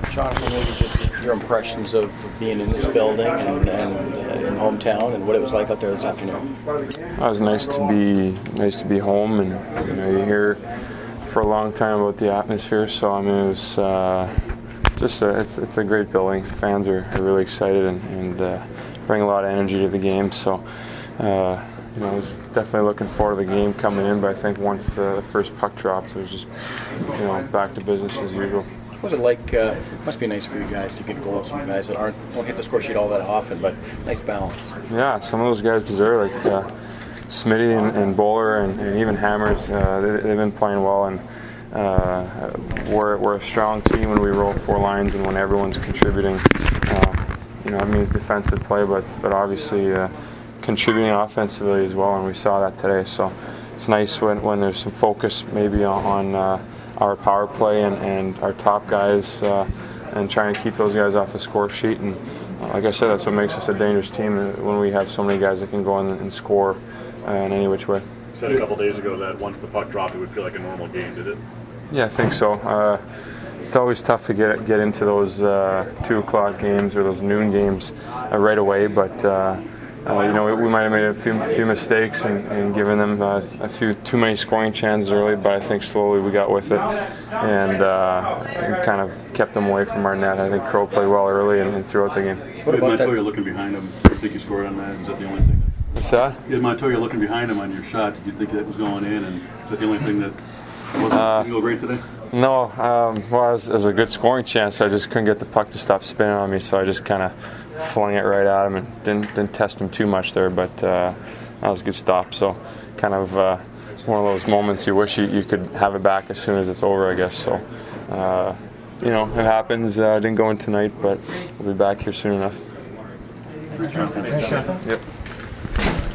Jonathan, maybe just your impressions of being in this building and in hometown, and what it was like out there this afternoon. It was nice to be home, and you hear for a long time about the atmosphere. So it was it's a great building. Fans are really excited and bring a lot of energy to the game. So I was definitely looking forward to the game coming in. But I think once the first puck dropped, it was just back to business as usual. What was it like? Must be nice for you guys to get goals from guys that don't hit the score sheet all that often, but nice balance. Yeah, some of those guys deserve, like Smitty and Bowler and even Hammers. They've been playing well, and we're a strong team when we roll four lines and when everyone's contributing. It means defensive play, but obviously contributing offensively as well, and we saw that today. So it's nice when there's some focus maybe on our power play and our top guys, and trying to keep those guys off the score sheet. And like I said, that's what makes us a dangerous team, when we have so many guys that can go in and score in any which way. You said a couple days ago that once the puck dropped, it would feel like a normal game. Did it? Yeah, I think so. It's always tough to get into those 2 o'clock games or those noon games right away, but we might have made a few mistakes and given them a few too many scoring chances early, but I think slowly we got with it and kind of kept them away from our net. I think Crow played well early and throughout the game. What about Montoya looking behind him? Do you think you scored on that? Was that the only thing? What's that? You had Montoya looking behind him on your shot. Did you think that was going in? And is that the only thing that wasn't go great today? No. Well, it was a good scoring chance. I just couldn't get the puck to stop spinning on me, so I just kind of flung it right at him and didn't test him too much there. But that was a good stop. So kind of one of those moments you wish you could have it back as soon as it's over, I guess. So it happens. Didn't go in tonight, but we'll be back here soon enough. Thanks, Jonathan. Yep.